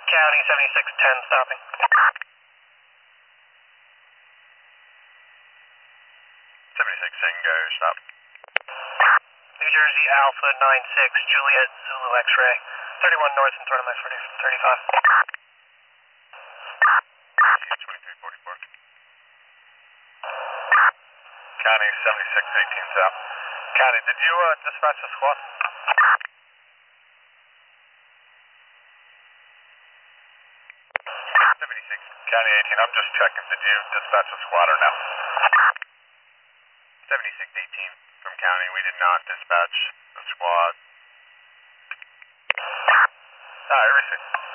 County 7610 stopping. Go, stop. New Jersey Alpha 96, Juliet Zulu X-ray, 31 north and throttle max 35. 2344. County 7618 south. County, did you dispatch the squad? 76. County 18, I'm just checking. Did you dispatch the squad or no? 7618 from County, we did not dispatch the squad. Alright, received.